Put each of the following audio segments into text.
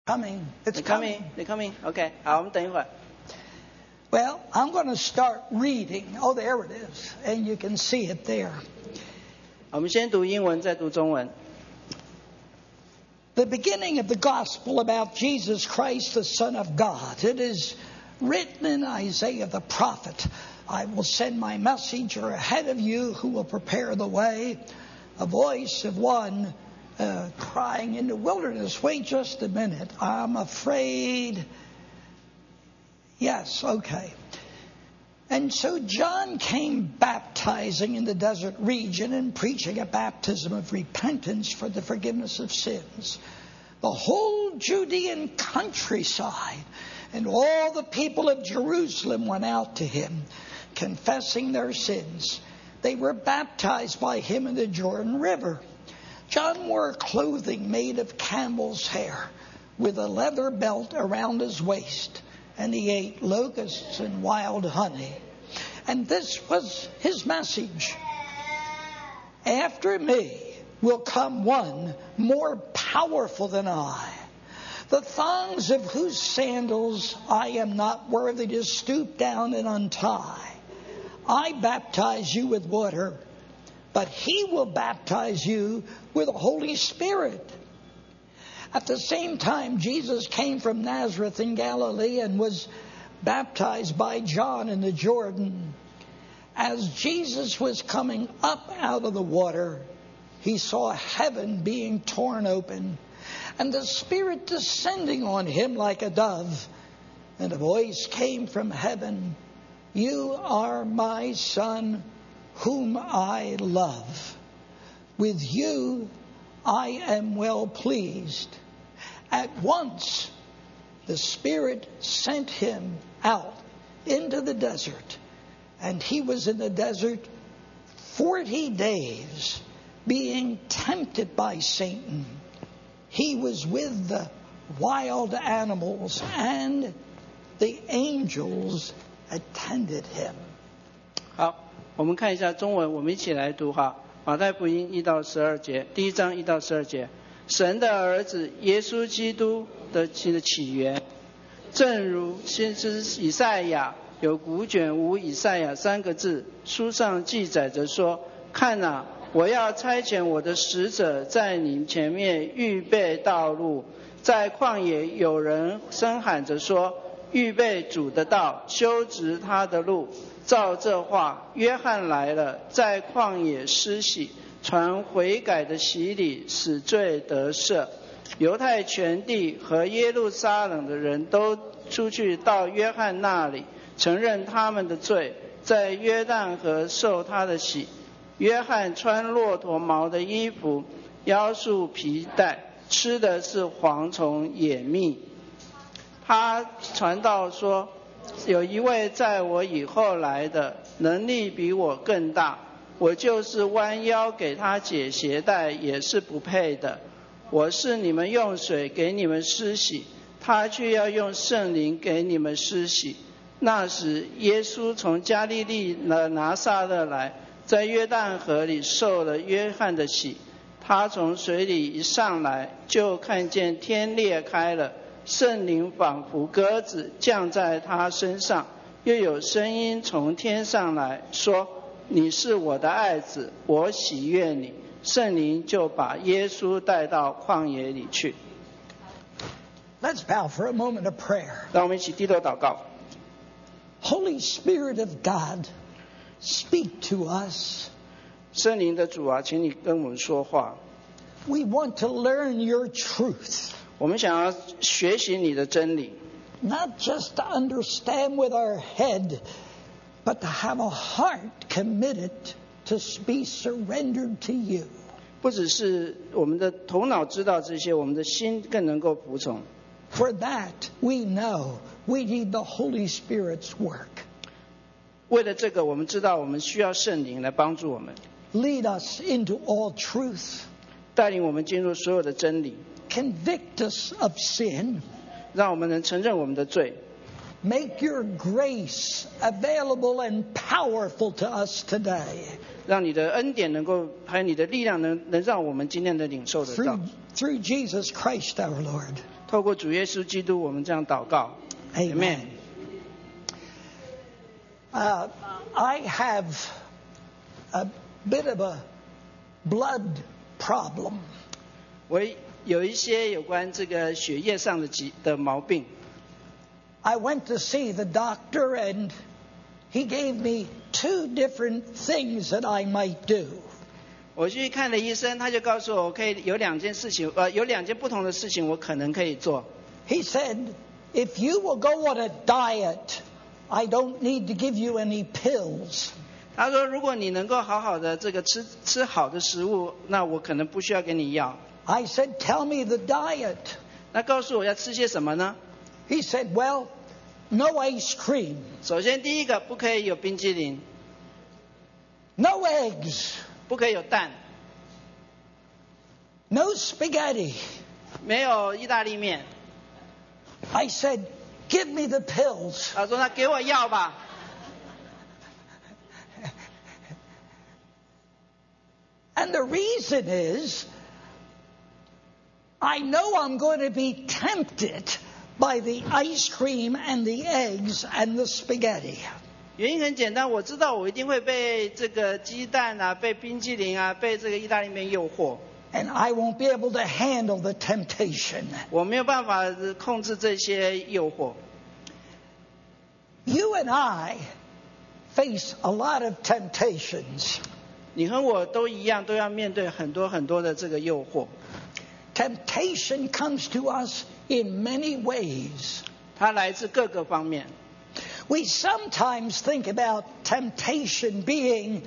Coming. It's They're coming. They're coming. OK， 好，我们等一会儿。 Well, I'm going to start reading. Oh, there it is. And you can see it there. 我们先读英文，再读中文。 The beginning of the gospel about Jesus Christ, the Son of God. It is written in Isaiah the prophet. I will send my messenger ahead of you who will prepare the way. A voice of one crying in the wilderness. Wait just a minute. I'm afraid. Yes, okay. And so John came baptizing in the desert region and preaching a baptism of repentance for the forgiveness of sins. The whole Judean countryside and all the people of Jerusalem went out to him, confessing their sins. They were baptized by him in the Jordan River. John wore clothing made of camel's hair with a leather belt around his waist, and he ate locusts and wild honey. And this was his message. After me will come one more powerful than I, the thongs of whose sandals I am not worthy to stoop down and untie. I baptize you with water, but he will baptize you with the Holy Spirit. At the same time, Jesus came from Nazareth in Galilee and was baptized by John in the Jordan. As Jesus was coming up out of the water, he saw heaven being torn open, and the Spirit descending on him like a dove. And a voice came from heaven, "You are my Son, whom I love. With you I am well pleased." At once the Spirit sent him out into the desert, and he was in the desert 40 days, being tempted by Satan. He was with the wild animals, and the angels attended him. 好，我们看一下中文，我们一起来读哈。马太福音1到12节，第1章1到12节。神的儿子耶稣基督的起源，正如先知以赛亚有古卷无以赛亚3个字，书上记载着说：看啊，我要差遣我的使者在你前面预备道路。在旷野有人声喊着说：预备主的道，修直他的路。照这话，约翰来了，在旷野施洗，传悔改的洗礼，使罪得赦。犹太全地和耶路撒冷的人都出去到约翰那里，承认他们的罪，在约旦河受他的洗。约翰穿骆驼毛的衣服，腰束皮带，吃的是蝗虫野蜜。他传道说：有一位在我以后来的，能力比我更大，我就是弯腰给他解鞋带也是不配的。我是你们用水给你们施洗，他却要用圣灵给你们施洗。那时耶稣从加利利的拿撒勒来，在约旦河里受了约翰的洗。他从水里一上来，就看见天裂开了，圣灵仿佛鸽子降在他身上，又有声音从天上来说：你是我的爱子，我喜悦你。圣灵就把耶稣带到旷野里去。 Let's bow for a moment of prayer. 让我们一起低头祷告。 Holy Spirit of God, speak to us. 圣灵的主啊，请你跟我们说话。 We want to learn your truth. 我们想要学习你的真理， Not just to understand with our head, but to have a heart committed to be surrendered to you. 不只是我们的头脑知道这些，我们的心更能够服从。 For that, we know we need the Holy Spirit's work. 为了这个，我们知道我们需要圣灵来帮助我们， Lead us into all truth. 带领我们进入所有的真理， Convict us of sin. 让我们能承认我们的罪。 Make your grace available and powerful to us today. 让你的恩典能够，还有你的力量能让我们今天的领受得到。 Through Jesus Christ our Lord. 透过主耶稣基督，我们这样祷告。 Amen. I have a bit of a blood problem. 我有一些有关这个血液上的毛病。 I went to see the doctor and he gave me 2 different things that I might do. 我去看了医生，他就告诉我，我可以有2件事情，有2件不同的事情，我可能可以做。 He said, if you will go on a diet, I don't need to give you any pills. 他说，如果你能够好好的这个吃好的食物，那我可能不需要给你药。 I said, tell me the diet. 那告诉我要吃些什么呢？ He said, well, no ice cream, 首先第一个，不可以有冰激凌， no eggs, 不可以有蛋， no spaghetti. 没有意大利面。 I said, give me the pills. 他说，那给我药吧。 And the reason is, I know I'm going to be tempted by the ice cream and the eggs and the spaghetti. 原因很简单，我知道我一定会被这个鸡蛋啊、被冰激凌啊、被这个意大利面诱惑， And I won't be able to handle the temptation. 我没有办法控制这些诱惑。 You and I face a lot of temptations. 你和我都一样，都要面对很多很多的这个诱惑。 Temptation comes to us in many ways. 它来自各个方面。 We sometimes think about temptation being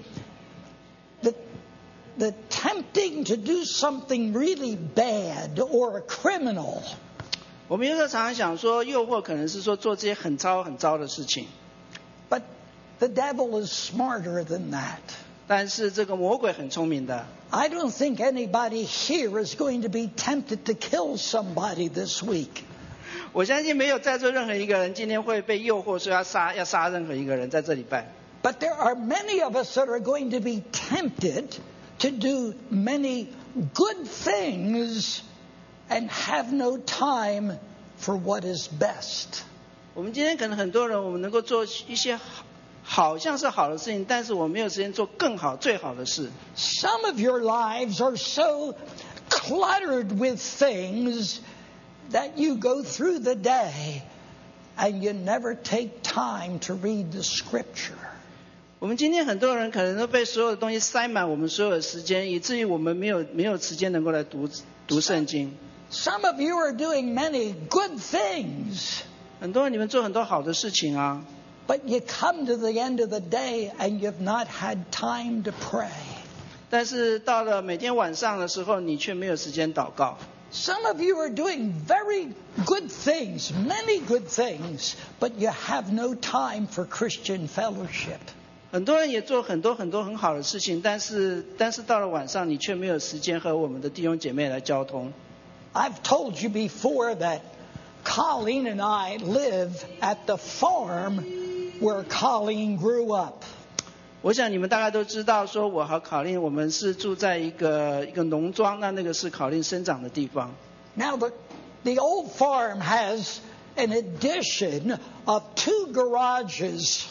the tempting to do something really bad or criminal. 我们有时候常常想说，诱惑可能是说做这些很糟的事情， But the devil is smarter than that. 但是这个魔鬼很聪明的。 I don't think anybody here is going to be tempted to kill somebody this week. 我相信没有在座任何一个人今天会被诱惑说要杀任何一个人在这礼拜。 But there are many of us that are going to be tempted to do many good things and have no time for what is best. 我们今天可能很多人，我们能够做一些好像是好的事情，但是我没有时间做更好、最好的事。 Some of your lives are so cluttered with things that you go through the day and you never take time to read the scripture. 我们今天很多人可能都被所有的东西塞满我们所有的时间，以至于我们没有时间能够来读圣经。 Some of you are doing many good things, 很多人你们做很多好的事情啊， but you come to the end of the day and you've not had time to pray. 但是到了每天晚上的时候，你却没有时间祷告。 Some of you are doing very good things, many good things, but you have no time for Christian fellowship. 很多人也做很多很好的事情，但是到了晚上，你却没有时间和我们的弟兄姐妹来交通。 I've told you before that Colleen and I live at the farm where Colleen grew up. 我想你们大概都知道，说我和考令我们是住在一个农庄，那个是考令生长的地方。 Now the old farm has an addition of 2 garages,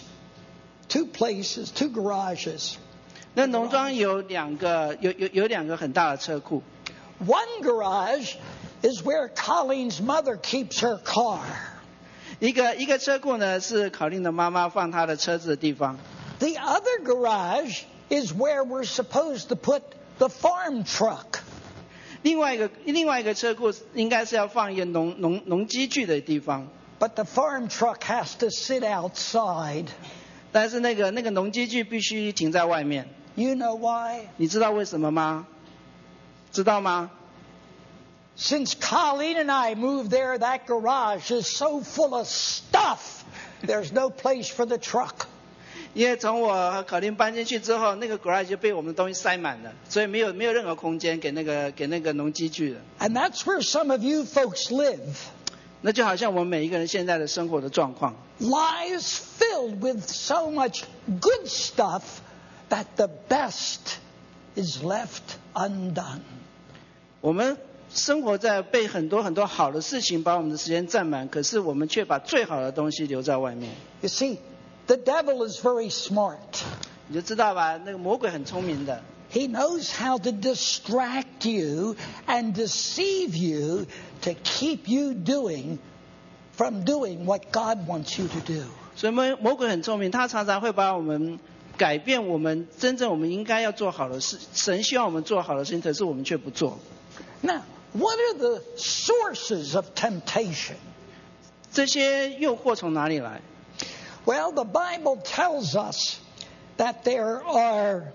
2 places, 2 garages. 那农庄有两个很大的车库。 One garage is where Colleen's mother keeps her car. 一个车库呢是考令的妈妈放她的车子的地方。 The other garage is where we're supposed to put the farm truck. 另外一个车库应该是要放一个农机具的地方。 But the farm truck has to sit outside. 但是那个农机具必须停在外面。 You know why? 你知道为什么吗？知道吗？ Since Colleen and I moved there, that garage is so full of stuff. There's no place for the truck. 因为从我和考令搬进去之后，那个 garage 就被我们的东西塞满了，所以没有任何空间给那个农机具了。 And that's where some of you folks live. 那就好像我们每一个人现在的生活的状况， Lives filled with so much good stuff that the best is left undone. 我们生活在被很多很多好的事情把我们的时间占满，可是我们却把最好的东西留在外面。 You see, the devil is very smart. 你就知道吧，那个魔鬼很聪明的。 He knows how to distract you and deceive you to keep you from doing what God wants you to do. 所以魔鬼很聪明，他常常会把我们改变我们真正我们应该要做好的事，神希望我们做好的事情，可是我们却不做。 Now, what are the sources of temptation? 这些诱惑从哪里来？ Well, the Bible tells us that there are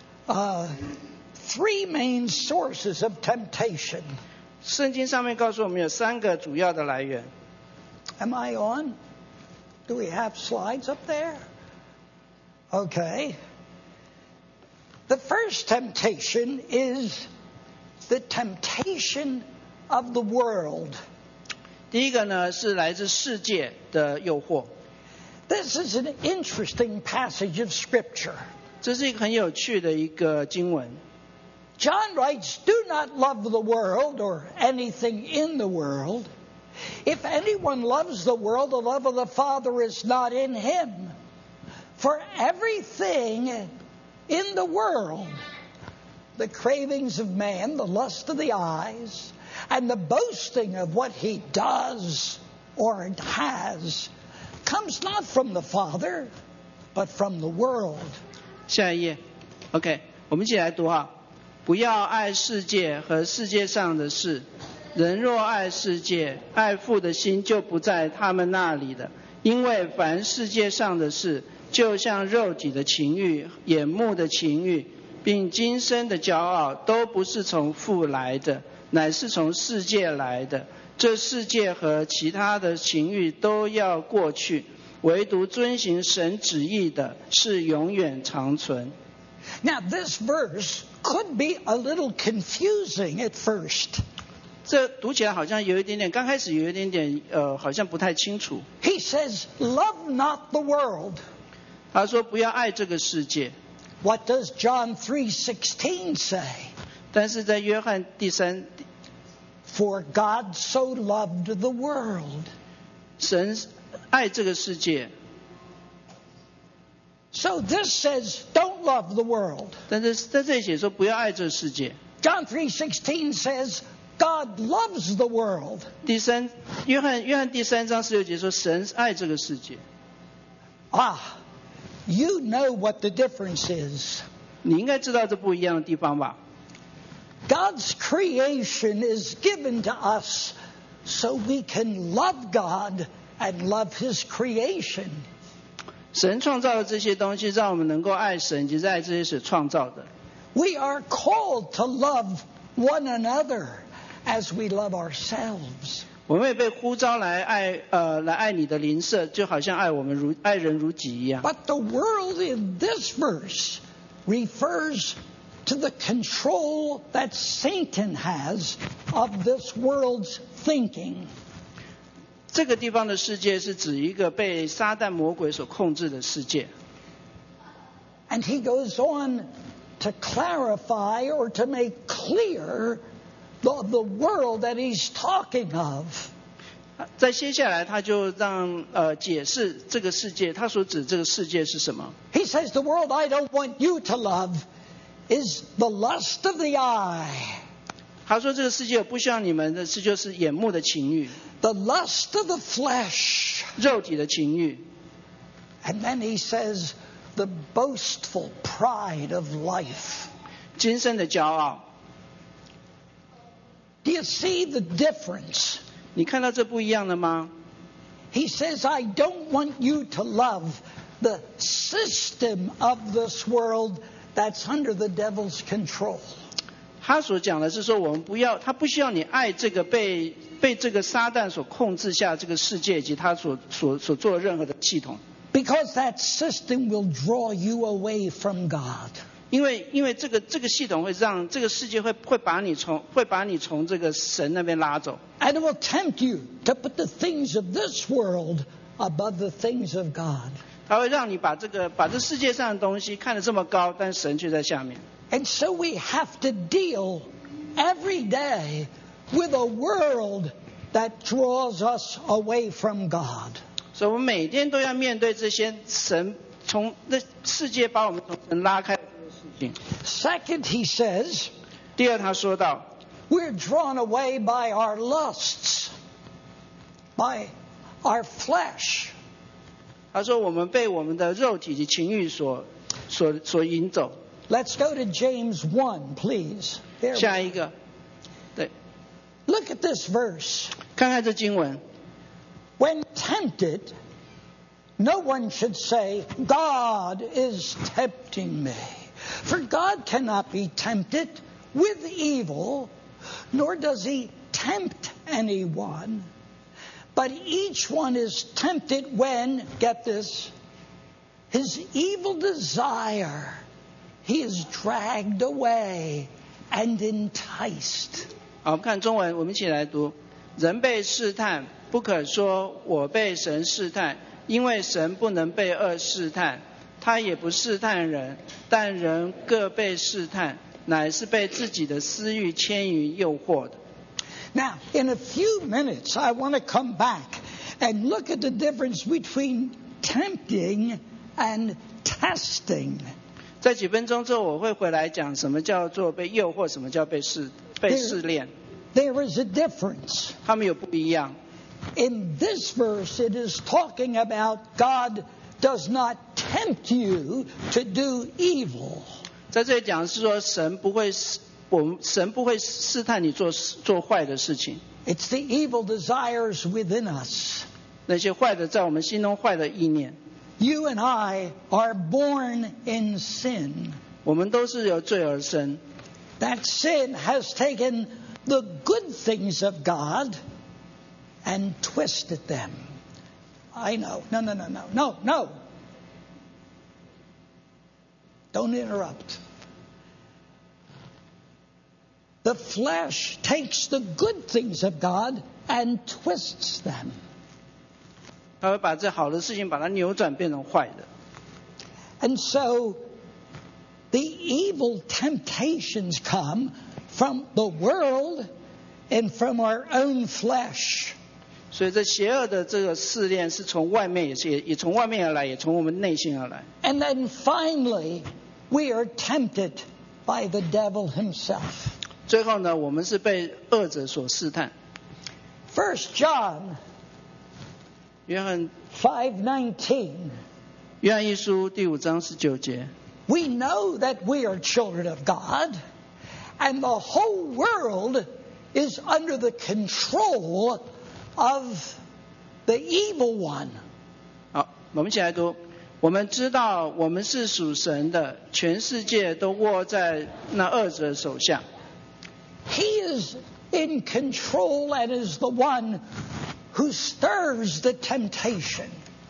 three main sources of temptation. 圣经上面告诉我们有3个主要的来源。 Am I on? Do we have slides up there? Okay. The first temptation is the temptation of the world. 第一个呢是来自世界的诱惑。 This is an interesting passage of Scripture. 这是一个很有趣的一个经文。 John writes, "Do not love the world or anything in the world. If anyone loves the world, the love of the Father is not in him. For everything in the world, the cravings of man, the lust of the eyes, and the boasting of what he does or has, comes not from the Father, but from the world." 下一页 ，OK， 我们一起来读哈。不要爱世界和世界上的事，人若爱世界，爱父的心就不在他们那里了。因为凡世界上的事，就像肉体的情欲、眼目的情欲，并今生的骄傲，都不是从父来的，乃是从世界来的。这世界和其他的情欲都要过去，唯独遵行神旨意的是永远长存。 Now, this verse could be a little confusing at first. 这读起来好像有一点点，刚开始有一点点好像不太清楚。 He says, "Love not the world." 他说不要爱这个世界。 What does John 3:16 say? 但是在约翰第3， For God so loved the world. 神爱这个世界。 So this says, don't love the world. 但是在这里写说不要爱这个世界。 John 3:16 says, God loves the world. 约翰第3章16节说神爱这个世界。 You know what the difference is. 你应该知道这不一样的地方吧？ God's creation is given to us so we can love God and love His creation. 神创造的这些东西，让我们能够爱神，以及爱这些所创造的。 We are called to love one another as we love ourselves. 我们也被呼召来爱你的邻舍，就好像爱人如己一样。 But the world in this verse refers to the control that Satan has of this world's thinking. 这个地方的世界是指一个被撒旦魔鬼所控制的世界。 And he goes on to clarify or to make clear the world that he's talking of. 在接下来他就让解释这个世界，他所指这个世界是什么。 He says the world I don't want you to love is the lust of the eye. 他说这个世界我不希望你们的是就是眼目的情欲， The lust of the flesh. 肉体的情欲。 And then he says the boastful pride of life. 今生的骄傲。 Do you see the difference? 你看到这不一样了吗？ He says, I don't want you to love the system of this world that's under the devil's control. 他所讲的是说，他不需要你爱这个被这个撒旦所控制下这个世界以及他所做的任何的系统。 Because that system will draw you away from God. 因为这个系统会让这个世界会把你从这个神那边拉走。 And it will tempt you to put the things of this world above the things of God. 它会让你把这世界上的东西看得这么高，但神却在下面。 And so we have to deal every day with a world that draws us away from God. 所以我们每天都要面对这些神从那世界把我们从神拉开的事情。 Second, he says, 第二，他说到 we're drawn away by our lusts, by our flesh. 他说我们被我们的肉体及情欲所引走。 Let's go to James 1, please. There 下一个，对， Look at this verse. 看看这经文。 When tempted, no one should say, God is tempting me. For God cannot be tempted with evil, nor does he tempt anyone. But each one is tempted when, get this, his evil desire, he is dragged away and enticed. 好，我们看中文，我们一起来读。人被试探，不可说我被神试探，因为神不能被恶试探，他也不试探人，但人各被试探，乃是被自己的私欲牵于诱惑的。 Now, in a few minutes, I want to come back and look at the difference between tempting and testing. 在几分钟之后，我会回来讲什么叫做被诱惑，什么叫被试炼。 There is a difference. 他们有不一样。 In this verse, it is talking about God does not tempt you to do evil. 在这里讲是说神不会试探你做坏的事情。 It's the evil desires within us. 那些坏的在我们心中坏的意念。 You and I are born in sin. 我们都是由罪而生。 That sin has taken the good things of God and twisted them. I know. No. Don't interrupt. The flesh takes the good things of God and twists them. 他会把这好的事情把它扭转变成坏的。 And so the evil temptations come from the world and from our own flesh. 所以这邪恶的这个试炼是从外面也从外面而来，也从我们内心而来。 And then finally, we are tempted by the devil himself. 最后呢，我们是被恶者所试探。 1 John 约翰 5:19. 约翰一书第5章19节。 We know that we are children of God, and the whole world is under the control of the evil one. 好，我们一起来读。我们知道我们是属神的，全世界都握在那恶者手下。 He is in control and is the one who stirs the temptation.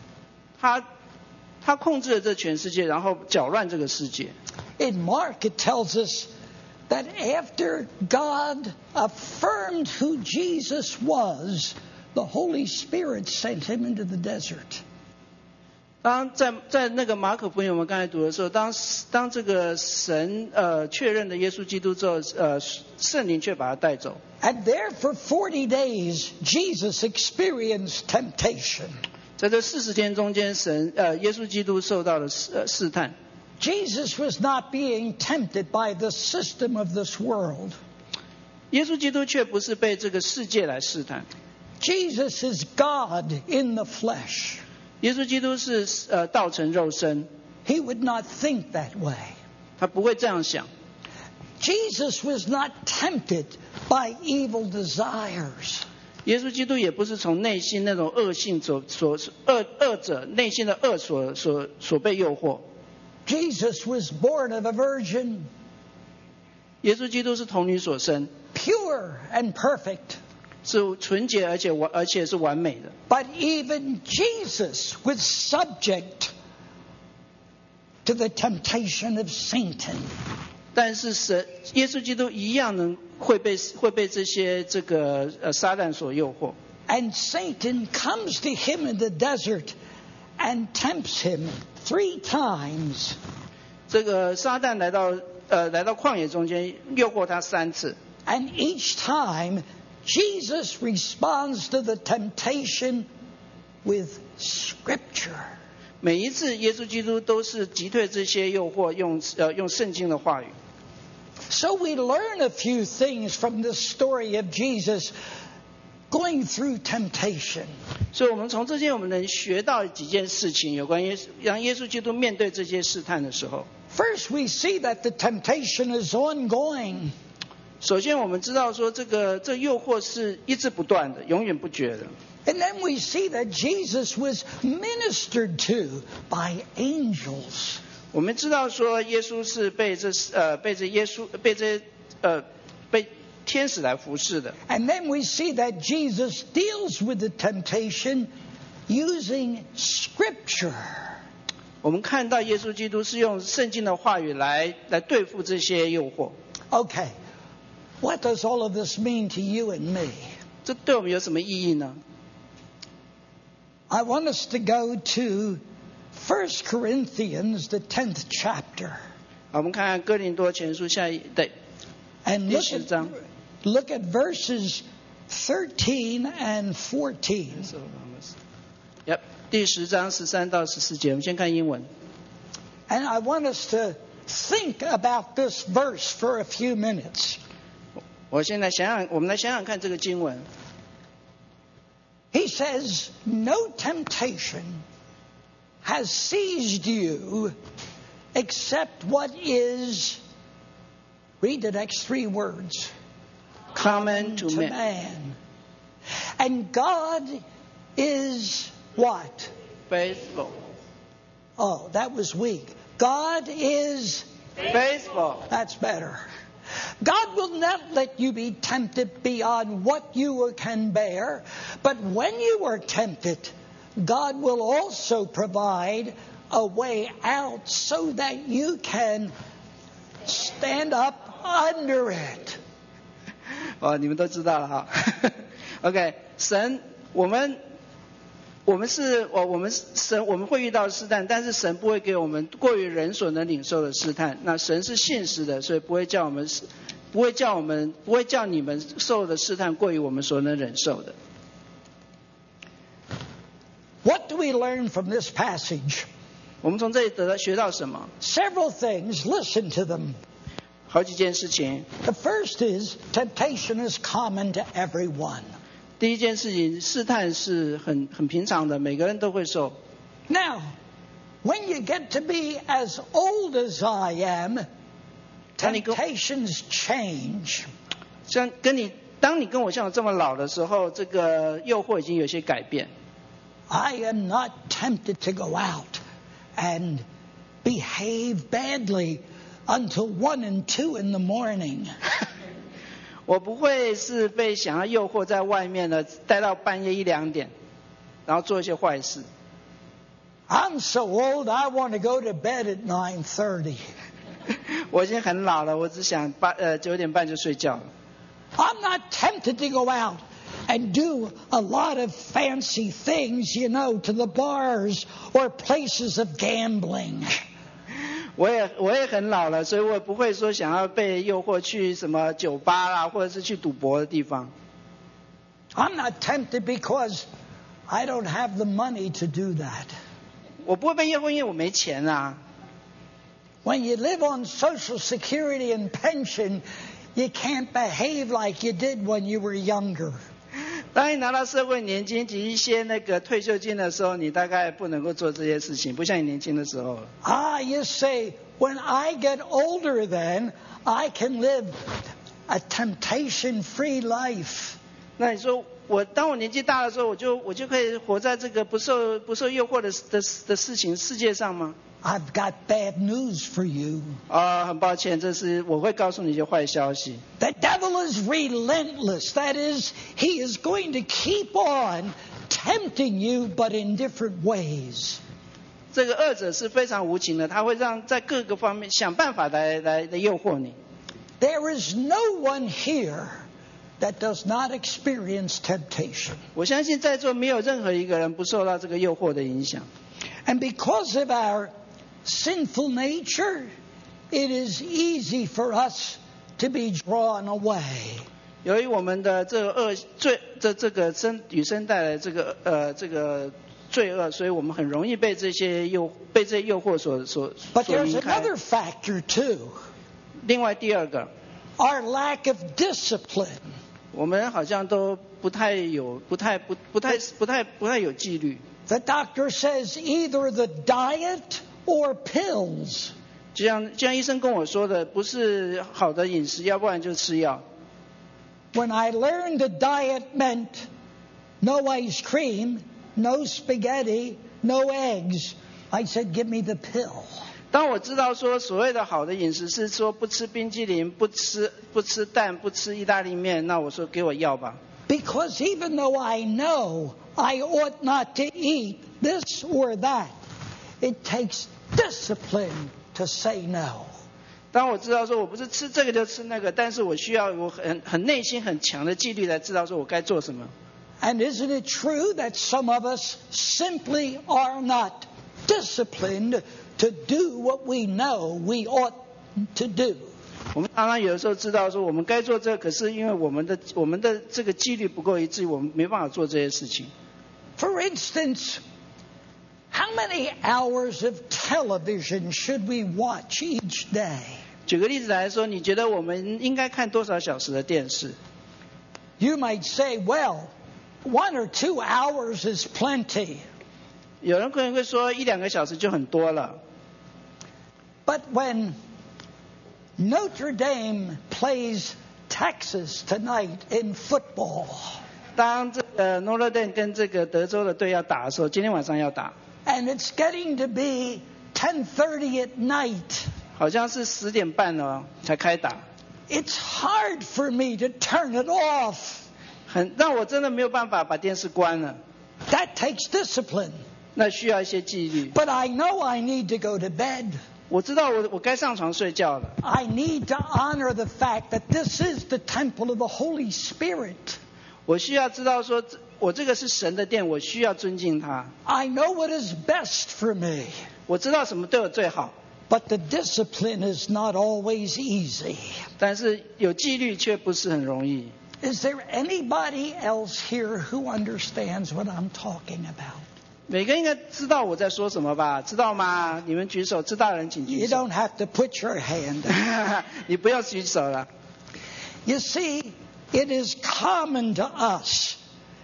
他控制了这全世界，然后搅乱这个世界。 In Mark, it tells us that after God affirmed who Jesus was, the Holy Spirit sent him into the desert. 当在那个马可福音我们刚才读的时候，当这个神确认了耶稣基督之后，圣灵却把他带走。 And there for 40 days, Jesus experienced temptation. 在这40天中间，耶稣基督受到了试探。 Jesus was not being tempted by the system of this world. 耶稣基督却不是被这个世界来试探。 Jesus is God in the flesh. 耶稣基督是道成肉身， He would not think that way. 他不会这样想。 Jesus was not tempted by evil desires. 耶稣基督也不是从内心那种恶性恶者内心的恶所被诱惑。 Jesus was born of a virgin, 耶稣基督是童女所生， pure and perfect. 是纯洁而且是完美的。 But even Jesus was subject to the temptation of Satan. 但是耶稣基督一样会被这些撒旦所诱惑。 And Satan comes to him in the desert and tempts him 3 times. 这个撒旦来到旷野中间，诱惑他3次。 And each time Jesus responds to the temptation with Scripture. 每一次耶稣基督都是击退这些诱惑，用圣经的话语。 So we learn a few things from the story of Jesus going through temptation. 所以我们从这些我们能学到几件事情，有关于让耶稣基督面对这些试探的时候。 First, we see that the temptation is ongoing. 首先，我们知道说这诱惑是一直不断的，永远不绝的。 And then we see that Jesus was ministered to by angels. 我们知道说耶稣是被天使来服侍的。 And then we see that Jesus deals with the temptation using Scripture. 我们看到耶稣基督是用圣经的话语来对付这些诱惑。 Okay, what does all of this mean to you and me? 这对我们有什么意义呢？ I want us to go to 1 Corinthians, the 10th chapter. 我们看看哥林多前书 And 第10章。 look at verses 13 and 14. Yep, 第10章13到14节，我们先看英文。 And I want us to think about this verse for a few minutes. 我们来想想看这个经文。 He says, "No temptation has seized you except what is," read the next 3 words, Common to man. man. And God is what? Faithful. Oh, that was weak. God is Faithful. That's better. God will not let you be tempted beyond what you can bear, but when you are tempted, God will also provide a way out so that you can stand up under it. 你们都知道了哈。OK， 神，我们会遇到试探，但是神不会给我们过于人所能领受的试探。那神是信实的，所以不会叫你们受的试探过于我们所能忍受的。 What do we learn from this passage? 我们从这里学到什么？ Several things. Listen to them. 好几件事情。 The first is temptation is common to everyone. 第一件事情，试探是很平常的，每个人都会受。 Now, when you get to be as old as I am, temptations change. 当你跟我像我这么老的时候，这个诱惑已经有些改变。 I am not tempted to go out and behave badly until 1 and 2 in the morning. 我不会是被想要诱惑在外面的，待到半夜1、2点，然后做一些坏事。 I'm so old, I want to go to bed at 9:30. 我已经很老了，我只想9点半就睡觉了。 I'm not tempted to go out and do a lot of fancy things, to the bars or places of gambling. 我也很老了，所以我不会说想要被诱惑去什么酒吧啦，或者是去赌博的地方。 I'm not tempted because I don't have the money to do that. 我不会被诱惑，因为我没钱啊。 When you live on Social Security and pension, you can't behave like you did when you were younger. 当你拿到社会年金及一些退休金的时候，你大概不能够做这些事情，不像你年轻的时候了。 You say, when I get older then, I can live a temptation-free life. 那你说当我年纪大的时候，我就可以活在这个不受诱惑的世界上吗？ I've got bad news for you. 很抱歉，我会告诉你一些坏消息。 The devil is relentless. That is, he is going to keep on tempting you, but in different ways. 这个恶者是非常无情的，他会在各个方面想办法来诱惑你。 There is no one here that does not experience temptation. 我相信在座没有任何一个人不受到这个诱惑的影响。 And because of our sinful nature, it is easy for us to be drawn away. 由于我们的这个这个与生带来这个罪恶，所以我们很容易被这些诱惑所 But there's 离开。 another factor too. 另外第二个， Our lack of discipline. 我们好像都不太有纪律。 The doctor says either the diet or pills. 就像医生跟我说的，不是好的饮食，要不然就吃药。 When I learned the diet meant no ice cream, no spaghetti, no eggs, I said, give me the pill. 当我知道说所谓的好的饮食是说不吃冰激凌、不吃蛋、不吃意大利面，那我说给我药吧。 Because even though I know I ought not to eat this or that, it takes discipline to say no. 当我知道说我不是吃这个就吃那个，但是我需要我很内心很强的纪律来知道说我该做什么。 And isn't it true that some of us simply are not disciplined to do what we know we ought to do? 我们常常有的时候知道说我们该做这个，可是因为我们的这个纪律不够一致，我们没办法做这些事情。 For instance, how many hours of television should we watch each day? 举个例子来说，你觉得我们应该看多少小时的电视？ You might say, well, 1 or 2 hours is plenty. 有人可能会说1-2个小时就很多了。 But when Notre Dame plays Texas tonight in football, 当这个 Notre Dame 跟这个德州的队要打的时候，今天晚上要打， and it's getting to be 10:30 at night, 好像是10点半了才开打， it's hard for me to turn it off. 让我真的没有办法把电视关了。 That takes discipline. 那需要一些纪律。 But I know I need to go to bed. 我知道我该上床睡觉了。 I need to honor the fact that this is the temple of the Holy Spirit. 我需要知道说，我这个是神的殿，我需要尊敬他。 I know what is best for me. 我知道什么对我最好， But the discipline is not always easy. 但是有纪律却不是很容易。 Is there anybody else here who understands what I'm talking about? 每个人应该知道我在说什么吧？知道吗？你们举手，知道的人请举 You 手。 don't have to put your hand up. 你不要举手了。 You see, it is common to us.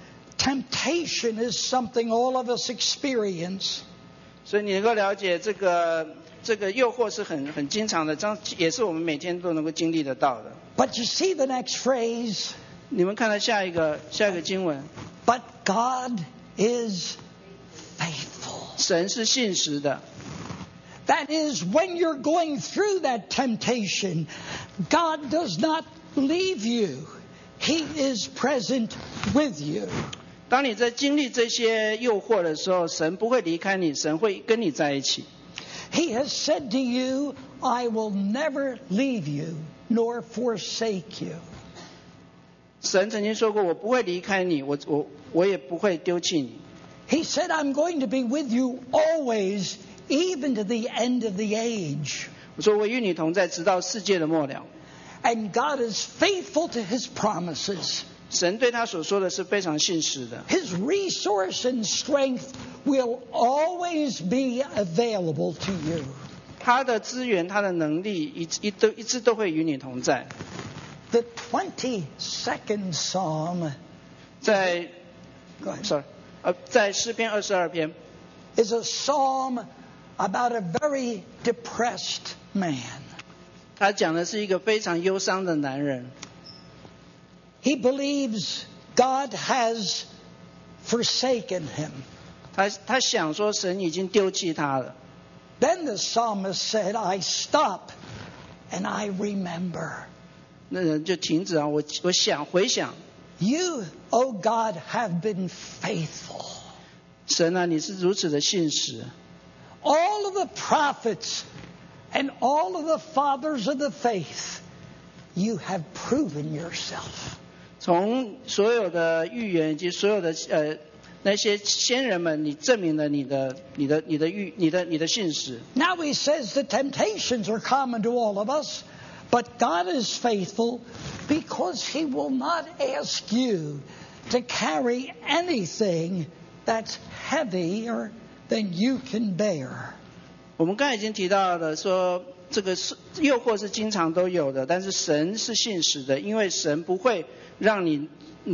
Temptation is something all of us experience. 所以你能够了解这个诱惑是很经常的，这样也是我们每天都能够经历得到的。 But you see the next phrase? 你们看到下一个经文， But God is faithful. 神是信实的。 That is, when you're going through that temptation, God does not leave you. He is present with you. 当你在经历这些诱惑的时候，神不会离开你，神会跟你在一起。 He has said to you, I will never leave you nor forsake you. 神曾经说过，我不会离开你，我也不会丢弃你。 He said, I'm going to be with you always, even to the end of the age. 我说我与你同在，直到世界的末了。 And God is faithful to his promises. 神对他所说的是非常信实的， His resource and strength will always be available to you. 他的资源、他的能力一直都会与你同在。 The 22nd Psalm 在 Go ahead. sorry 在诗篇22篇 is a psalm about a very depressed man. 他讲的是一个非常忧伤的男人， He believes God has forsaken him. 他想说神已经丢弃他了。 Then the psalmist said, I stop and I remember. 那人就停止啊，我回想， You, O God, have been faithful. 神啊，你是如此的信实。 All of the prophets and all of the fathers of the faith, you have proven yourself. 从所有的预言以及所有的那些先人们，你证明了你的信实。 Now he says the temptations are common to all of us, but God is faithful because He will not ask you to carry anything that's heavier than you can bear. 我们刚才已经提到了说，这个诱惑是经常都有的，但是神是信实的，因为神不会让你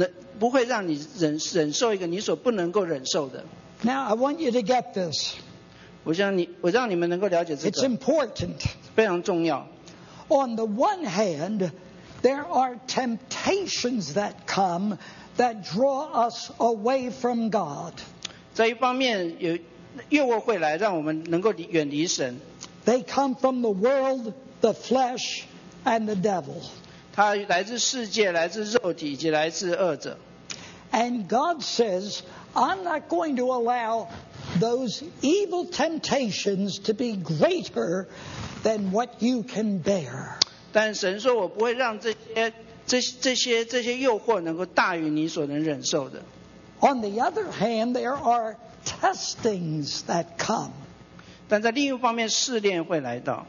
忍受一个你所不能够忍受的。 Now I want you to get this. 我让你们能够了解这 It's 个， important. 非常重要。 On the one hand, there are temptations that come that draw us away from God. 在一方面，有诱惑会来，让我们能够远离神。 They come from the world, the flesh, and the devil. 它来自世界，来自肉体，以及来自恶者。 And God says, I'm not going to allow those evil temptations to be greater than what you can bear. 但神说，我不会让这些诱惑能够大于你所能忍受的。 On the other hand, there are testings that come. 但在另一方面，试炼会来到。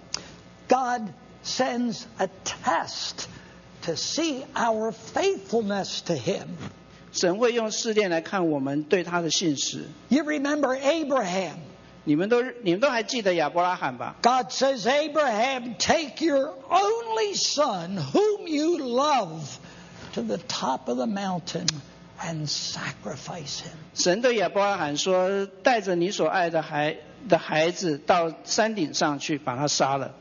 God sends a test to see our faithfulness to Him. 神会用试炼来看我们对他的信实。 You remember Abraham. 你们都还记得亚伯拉罕吧？ God says, Abraham, take your only son, whom you love, to the top of the mountain and sacrifice him. 神对亚伯拉罕说：“带着你所爱的孩子到山顶上去，把他杀了。”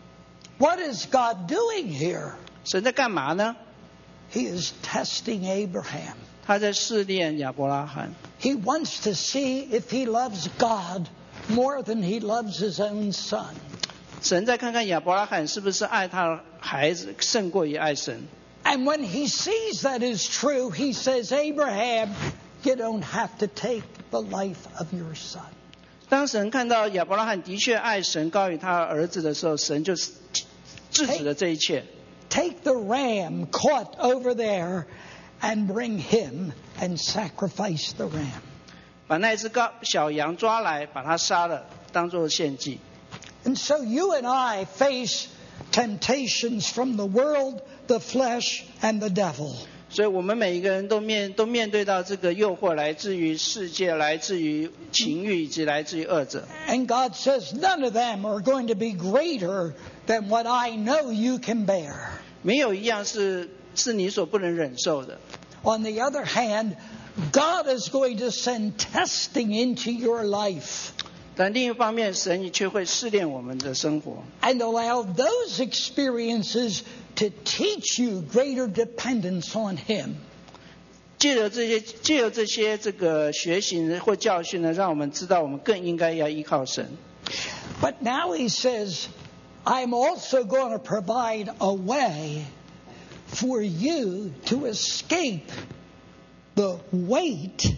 What is God doing here? 神在干嘛呢？ He is testing Abraham. 他在试炼亚伯拉罕。 He wants to see if he loves God more than he loves his own son. 神在看看亚伯拉罕是不是爱他的孩子胜过于爱神。 And when he sees that is true, he says, Abraham, you don't have to take the life of your son. 当神看到亚伯拉罕的确爱神高于他儿子的时候，神就制止了这一切。 Take the ram caught over there and bring him and sacrifice the ram. 把那只小羊抓来，把它杀了，当作献祭。 And so you and I face temptations from the world, the flesh, and the devil. 所以我们每一个人都面对到这个诱惑，来自于世界，来自于情欲，以及来自于恶者。 And God says none of them are going to be greater than what I know you can bear. 没有一样是你所不能忍受的。 On the other hand, God is going to send testing into your life 但另一方面，神却会试炼我们的生活， and allow those experiences to teach you greater dependence on Him. 借由这些这个学习或教训呢，让我们知道我们更应该要依靠神。 But now He says, I'm also going to provide a way for you to escape the weight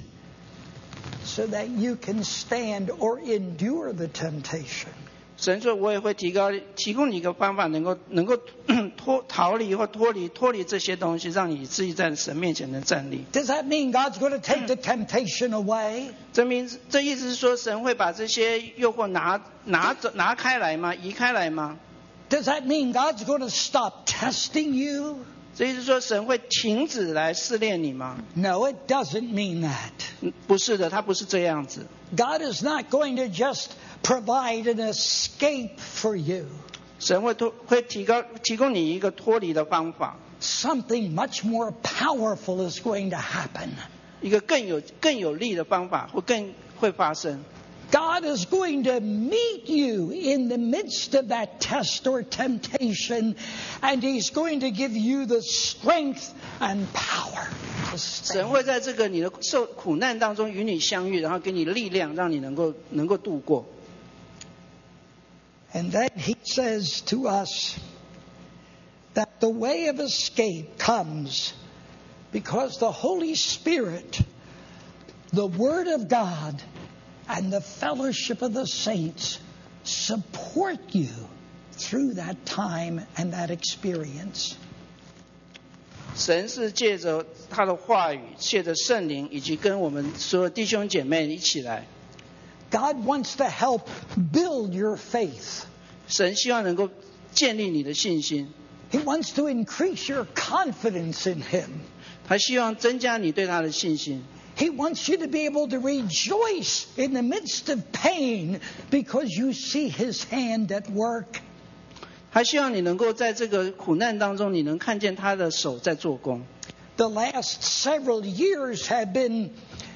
so that you can stand or endure the temptation. 神说，我也会提供你一个方法，能够逃离或脱离这些东西，让你自己在神面前能站立。 Does that mean God's going to take the temptation away? 这意思是说，神会把这些诱惑拿开来吗？移开来吗？ Does that mean God's going to stop testing you? 这意思是说，神会停止来试炼你吗？ No, it doesn't mean that. 不是的，他不是这样子。 God is not going to just provide an escape for you. 神会提供你一个脱离的方法， Something much more powerful is going to happen. 一个更有力的方法会发生。 God is going to meet you in the midst of that test or temptation, and He's going to give you the strength and power to 神 stand. 会在这个你的受苦难当中与你相遇，然后给你力量，让你能够度过。 And then He says to us that the way of escape comes because the Holy Spirit, the Word of God, and the fellowship of the saints support you through that time and that experience. 神是借着他的话语，借着圣灵，以及跟我们所有弟兄姐妹一起来。 God wants to help build your faith. 神希望能够建立你的信心。 He wants to increase your confidence in him. 他希望增加你对他的信心。 He wants you to be able to rejoice in the midst of pain because you see his hand at work. 他希望你能够在这个苦难当中，你能看见他的手在做工。 The last several years have been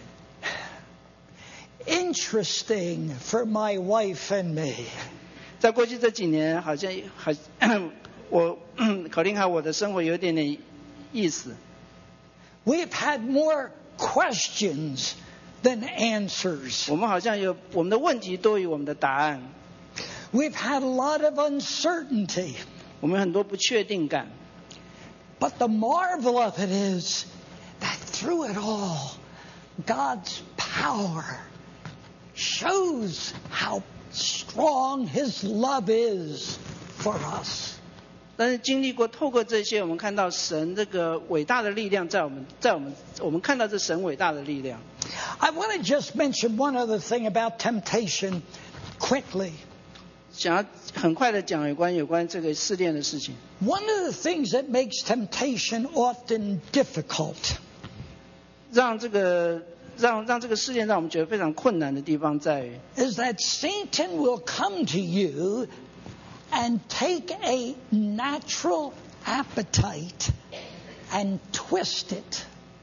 interesting for my wife and me. 在过去这几年，好像我考虑看我的生活有点点意思。 We've had more questions than answers. 我们好像有我们的问题多于我们的答案。 We've had a lot of uncertainty. 我们很多不确定感。 But the marvel of it is that through it all, God's power shows how strong his love is for us. 但是经历过透过这些，我们看到神这个伟大的力量在我们看到这神伟大的力量。 I want to just mention one other thing about temptation quickly. 想要很快的讲有关这个试炼的事情。 One of the things that makes temptation often difficult 让这个试炼让我们觉得非常困难的地方在于 is that Satan will come to you and take a natural appetite and twist it.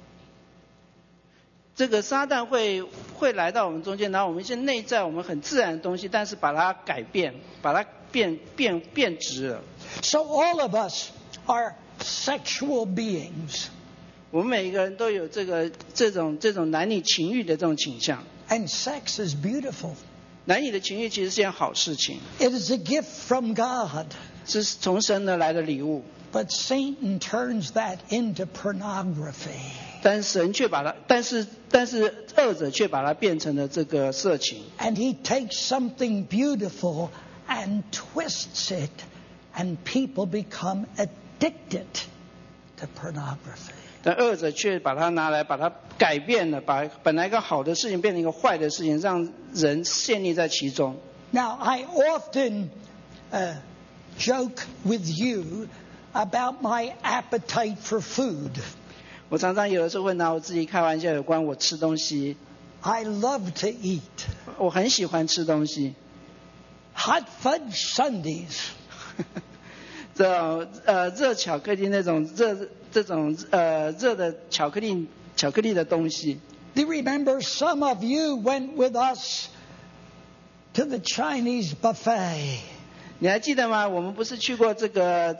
这个撒旦会来到我们中间，然后我们一些内在我们很自然的东西，但是把它改变，把它变直了。 So all of us are sexual beings. 我们每一个人都有这种男女情欲的这种倾向。 And sex is beautiful. 男女的情欲其实是件好事情。 It is a gift from God. 是从神而来的礼物。 But Satan turns that into pornography. 但神却把它，但是恶者却把它变成了这个色情。 And he takes something beautiful and twists it, and people become addicted to pornography. 但恶者却把它拿来，把它改变了，把本来一个好的事情变成一个坏的事情，让人陷溺在其中。 Now, I often joke with you about my appetite for food. 我常常有的时候会拿我自己开玩笑，有关我吃东西。 I love to eat. 我很喜欢吃东西。 Hot fudge sundaes. 这种热巧克力那种热的巧克力的东西。 Do you remember some of you went with us to the Chinese buffet? 你还记得吗？我们不是去过这个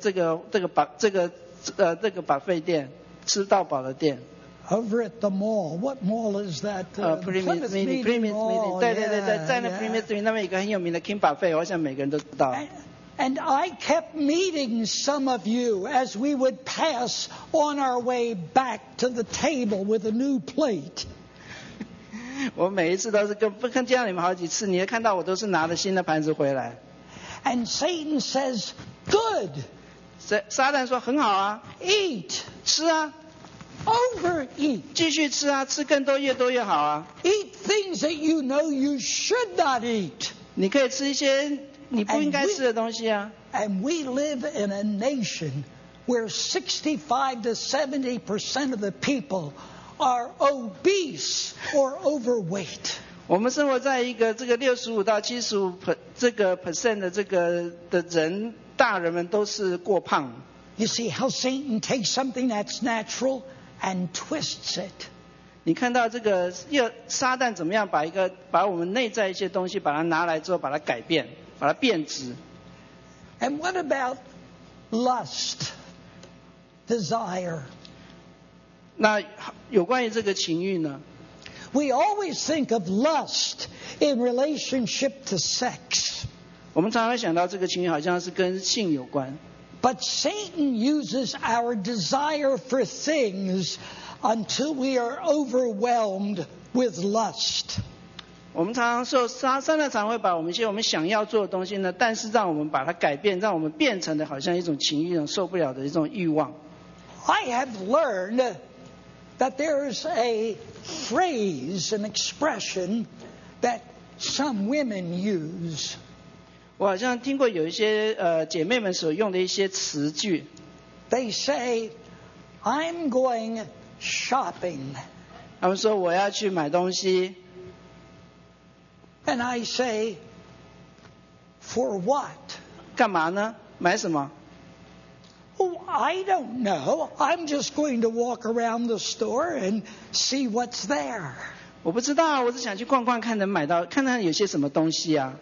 buffet店，吃到饱的店。 Over at the mall. What mall is that? Plymouth Meeting Mall. 对，在那 Plymouth Meeting 那边有一个很有名的 King Buffet， 我想每个人都知道。 And I kept meeting some of you as we would pass on our way back to the table with a new plate. 我每一次都是跟见到你们好几次，你也看到我都是拿着新的盘子回来。 And Satan says, "Good." 撒旦说很好啊 ，Eat. 吃啊 ，Overeat. 继续吃啊，吃更多，越多越好啊。 Eat things that you know you should not eat. 你可以吃一些你不应该吃的东西啊。 And we live in a nation where 65 to 70% of the people are obese or overweight. 我们生活在一个这个65到75%的人，大人们都是过胖。 You see how Satan takes something that's natural and twists it. 你看到这个撒旦怎么样把我们内在一些东西，把它拿来之后，把它改变，把它变质。 And what about lust, desire? 那有关于这个情欲呢？ We always think of lust in relationship to sex. 我们常常会想到这个情欲好像是跟性有关。 But Satan uses our desire for things until we are overwhelmed with lust. 我们常常说撒旦常会把我们一些我们想要做的东西呢，但是让我们把它改变，让我们变成的好像一种情欲，一种受不了的一种欲望。 I have learned that there's a phrase, an expression that some women use. 我好像听过有一些姐妹们所用的一些词句。 They say, I'm going shopping. 他们说我要去买东西。 And I say, for what? 干嘛呢？买什么？ Oh, I don't know. I'm just going to walk around the store and see what's there. 我不知道，我只想去逛逛，看能买到，看看有些什么东西啊。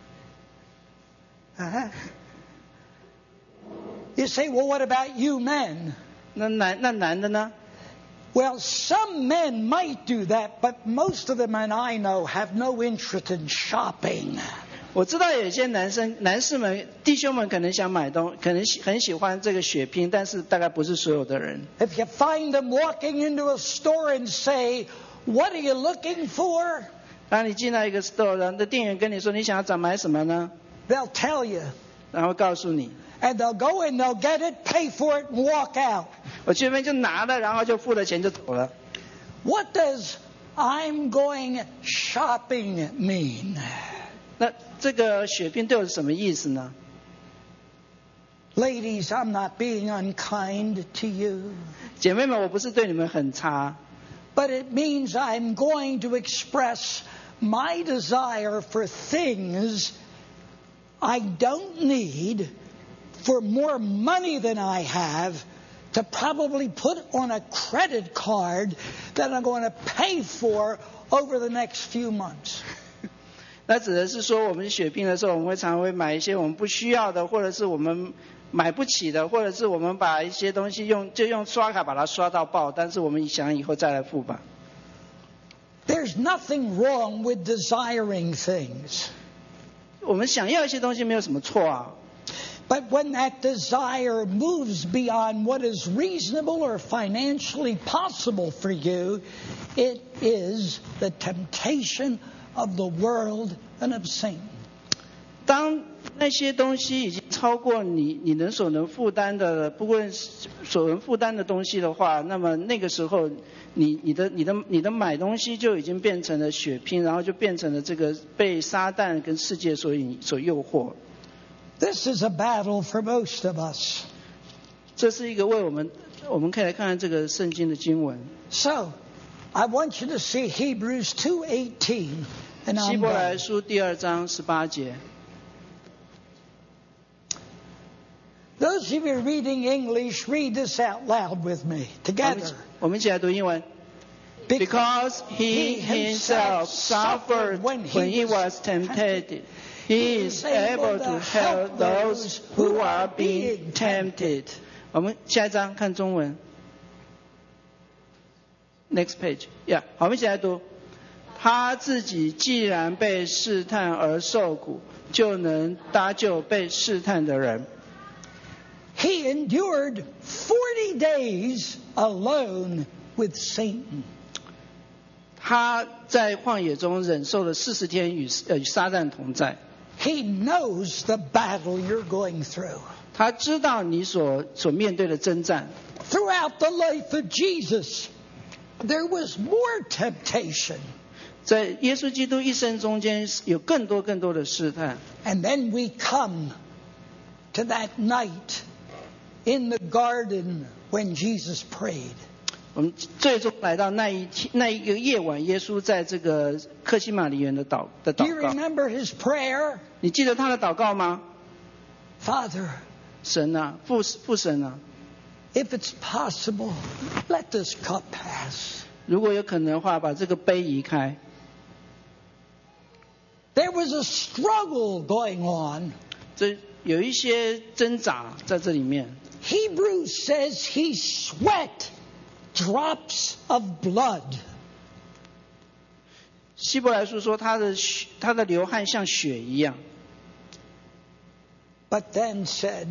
You say, well, what about you men? 那男的呢？ Well, some men might do that, but most of the men I know have no interest in shopping. 我知道有些男士们、弟兄们可能想买可能很喜欢这个血拼，但是大概不是所有的人。 If you find them walking into a store and say, what are you looking for? 当你进到一个 store， 然后店员跟你说你想要买什么呢？ They'll tell you. 然后告诉你。 And they'll go in, they'll get it, pay for it, and walk out. 我去那边就拿了，然后就付了钱就走了。 What does I'm going shopping mean? 那这个血拼对我是什么意思呢？ Ladies, I'm not being unkind to you. 姐妹们，我不是对你们很差。 But it means I'm going to express my desire for things I don't need, for more money than I have, to probably put on a credit card that I'm going to pay for over the next few months. 那指的是说，我们血拼的时候，我们常会买一些我们不需要的，或者是我们买不起的，或者是我们把一些东西用刷卡把它刷到爆，但是我们想以后再来付吧。 There's nothing wrong with desiring things. 我们想要一些东西没有什么错啊。 But when that desire moves beyond what is reasonable or financially possible for you, it is the temptation of the world and of sin. 当那些东西已经超过你所能负担的，不论所能负担的东西的话，那么那个时候你的买东西就已经变成了血拼，然后就变成了这个被撒旦跟世界所诱惑。 This is a battle for most of us. 这是一个为我们可以来看看这个圣经的经文。 So, I want you to see Hebrews 2:18, and 希 I'm 伯来 done. 书2章18节。 Those of you reading English, read this out loud with me together. 我们一起来读英文。Because he himself suffered when he was tempted, he is able to help those who are being tempted. 我们下一章看中文。Next page, yeah. 好，我们一起来读。他自己既然被试探而受苦，就能搭救被试探的人。 He endured 40 days alone with Satan. 他在旷野中忍受了40天与撒旦同在。 He knows the battle you're going through. 他知道你所面对的征战。 Throughout the life of Jesus, there was more temptation. 在耶稣基督一生中间有更多的试探。 And then we come to that night in the garden when Jesus prayed. 我们最终来到那一个夜晚，耶稣在这个客西马尼园的祷 Do you 告。 remember his prayer? 你记得他的祷告吗？ Father, 神啊，父神啊， if it's possible, let this cup pass. 如果有可能的话，把这个杯移开。 There was a struggle going on. 这有一些挣扎在这里面。 Hebrews says he sweat drops of blood. 希伯来书说他的流汗像血一样， But then said,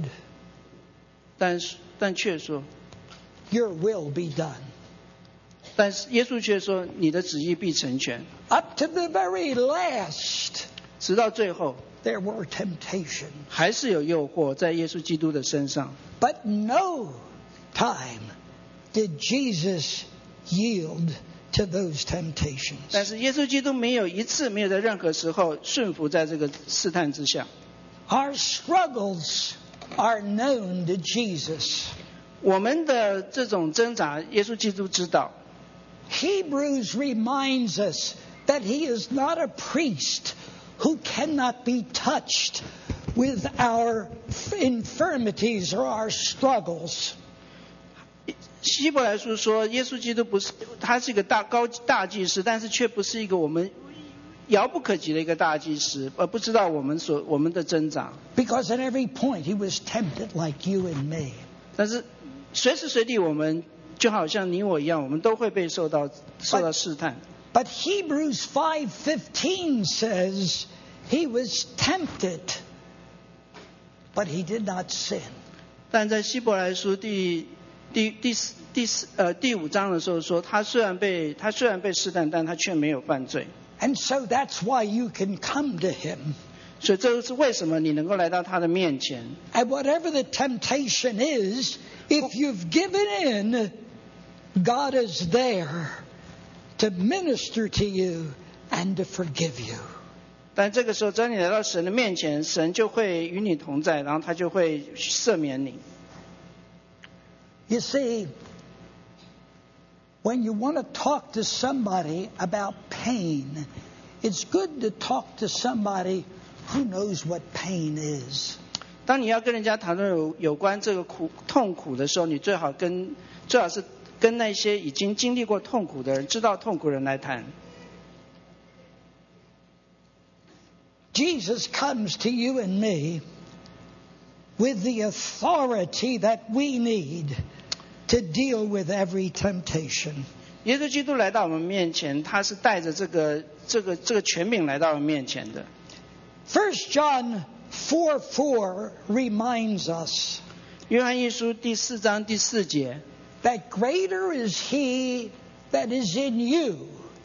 但却说， your will be done. 但是耶稣却说你的旨意必成全。 Up to the very last, 直到最后 there were temptations. 还是有诱惑在耶稣基督的身上。 But no time did Jesus yield to those temptations. 但是耶稣基督没有在任何时候顺服在这个试探之下。 Our struggles are known to Jesus. 我们的这种挣扎，耶稣基督知道。 Hebrews reminds us that he is not a priest who cannot be touched with our infirmities or our struggles. 希伯来书说，耶稣基督不是，他是一个大祭司，但是却不是一个我们遥不可及的一个大祭司，而不知道我们的挣扎。 Because at every point he was tempted like you and me. 但是随时随地我们就好像你我一样，我们都会被受到试探。 But Hebrews 5:15 says he was tempted, but he did not sin. 但在希伯来书第5章的时候说，他虽然被试探，但他却没有犯罪。 And so that's why you can come to him. 所以这是为什么你能够来到他的面前。 And whatever the temptation is, if you've given in, God is there to minister to you and to forgive you. 但这个时候，当你来到神的面前，神就会与你同在，然后他就会赦免你。 You see, when you want to talk to somebody about pain, it's good to talk to somebody who knows what pain is. 当你要跟人家谈论有关这个痛苦的时候，你最好是跟那些已经经历过痛苦的人，知道痛苦的人来谈。 Jesus comes to you and me with the authority that we need to deal with every temptation. 耶稣基督来到我们面前，他是带着这个权柄来到我们面前的。 1 John 4:4 reminds us 约翰一书第4章第4节 that greater is he that is in you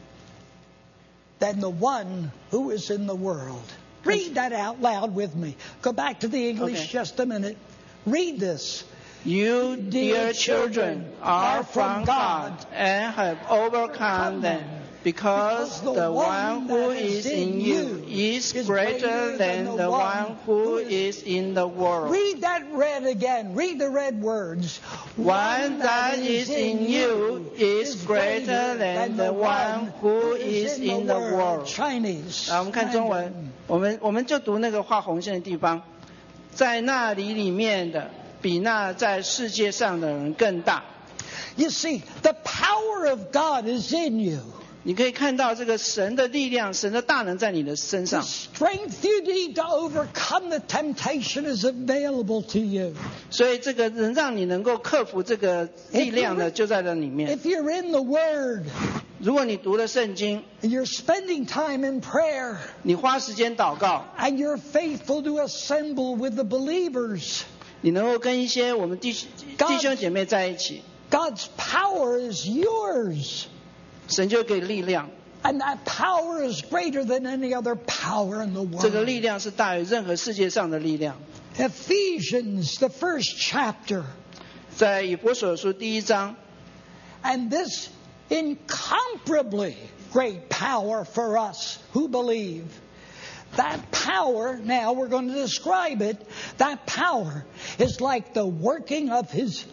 than the one who is in the world. Read that out loud with me. Go back to the English just a minute. Read this. You, dear children, are from God and have overcome them, because the one who is in you is greater than the one who is in the world. Read that red again. Read the red words. One that is in you is greater than the one who is in the world. Chinese. 我们看中文，我们就读那个画红线的地方，在那里面的比那在世界上的人更大。 You see, the power of God is in you. 你可以看到这个神的力量，神的大能在你的身 The 上。 strength you need to overcome the temptation is available to you. 所以这个能让你能够克服这个力量的，就在这里面。 If you're in the Word, 如果你读了圣经， and you're spending time in prayer, 你花时间祷告， and you're faithful to assemble with the believers, 你能够跟一些我们弟兄姐妹在一起， God's power is yours. 神就给力量。 And that power is greater than any other power in the 这个 world. 力量是大于任何世界上的力量。 Ephesians, the first chapter, 在以弗所书第1章， and this incomparably great power for us who believe. That power, now we're going to describe it, that power is like the working of his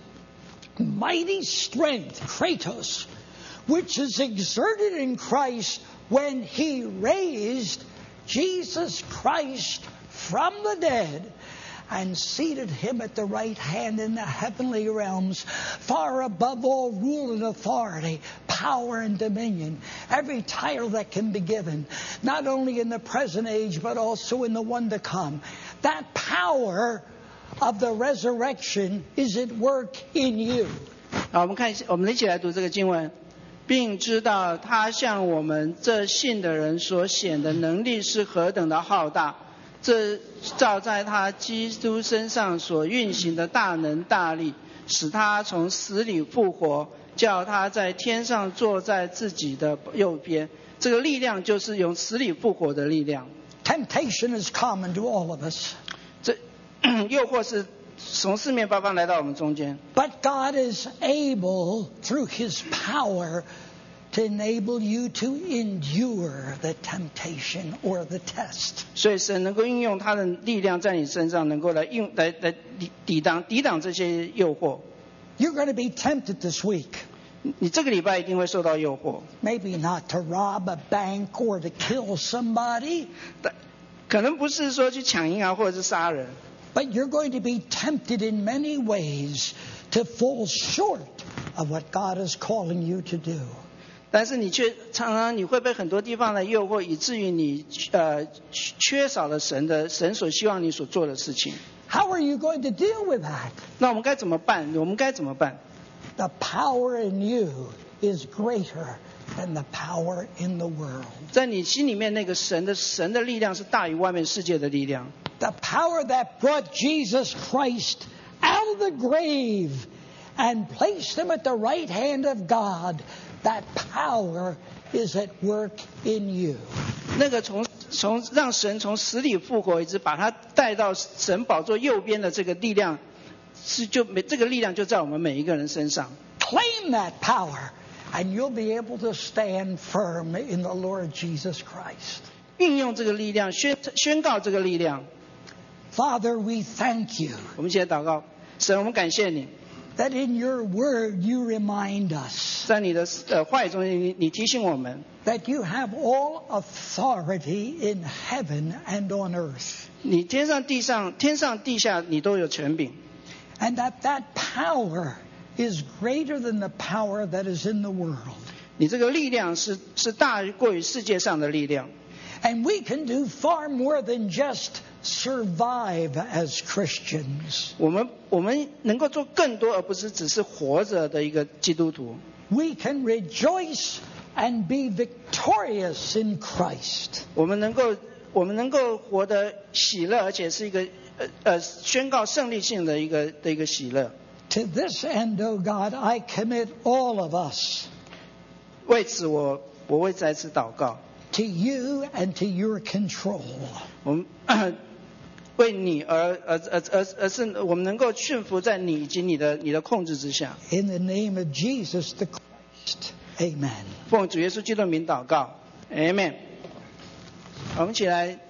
mighty strength, Kratos, which is exerted in Christ when he raised Jesus Christ from the dead and seated him at the right hand in the heavenly realms, far above all rule and authority, power and dominion, every title that can be given, not only in the present age, but also in the one to come. That power of the resurrection is at work in you. 好，我们一起来读这个经文，并知道他向我们这信的人所显的能力是何等的浩大。这照在他基督身上所运行的大能大力，使他从死里复活，叫他在天上坐在自己的右边。这个力量就是用死里复活的力量。 Temptation is common to all of us. 这诱惑是从四面八方来到我们中间， But God is able, through his power, to enable you to endure the temptation or the test. 所以神能够运用他的力量在你身上，能够来抵挡这些诱惑。 You're going to be tempted this week. 你这个礼拜一定会受到诱惑。 Maybe not to rob a bank or to kill somebody. 可能不是说去抢银行或者是杀人。 But you're going to be tempted in many ways to fall short of what God is calling you to do. 但是你却常常你会被很多地方来诱惑，以至于你缺少了神所希望你所做的事情。 How are you going to deal with that? 那我们该怎么办？ The power in you is greater than the power in the world. 在你心里面那个神的力量是大于外面世界的力量。 The power that brought Jesus Christ out of the grave and placed him at the right hand of God, that power is at work in you. 那个让神从死里复活，一直把他带到神宝座右边的这个力量，这个力量就在我们每一个人身上。 Claim that power, and you'll be able to stand firm in the Lord Jesus Christ. 运用这个力量，宣告这个力量。 Father, we thank you. 我们一起来祷告，神，我们感谢你。 That in your word you remind us. 在你的话语中，你提醒我们。 That you have all authority in heaven and on earth. 你天上地下，你都有权柄。 And that power is greater than the power that is in the world. 你这个力量是大过于世界上的力量。 And we can do far more than just survive as Christians. 我们能够做更多，而不是只是活着的一个基督徒。 We can rejoice and be victorious in Christ. 我们能够活得喜乐，而且是一个宣告胜利性的一个喜乐。 To this end, O God, I commit all of us. 为此我会再次祷告。 To you and to your control. 我们为你而是我们能够驯服在你以及你的控制之下。 In the name of Jesus the Christ, Amen. 奉主耶稣基督的名祷告 ，Amen。我们起来。